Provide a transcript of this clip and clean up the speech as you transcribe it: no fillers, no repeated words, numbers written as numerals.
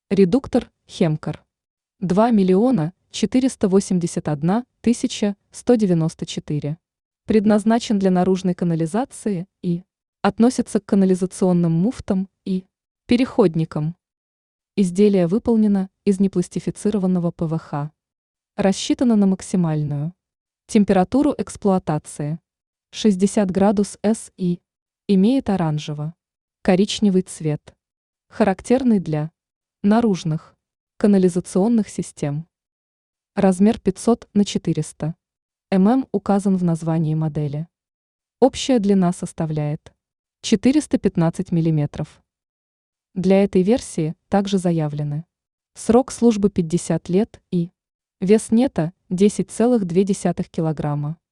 Редуктор Хемкор. 2 481 194. Предназначен для наружной канализации и относится к канализационным муфтам и переходникам. Изделие выполнено из непластифицированного ПВХ. Рассчитано на максимальную температуру эксплуатации 60 градус С и имеет оранжево-коричневый цвет, характерный для наружных канализационных систем. Размер 500 на 400 мм указан в названии модели. Общая длина составляет 415 мм. Для этой версии также заявлены срок службы 50 лет и вес нета 10,2 кг.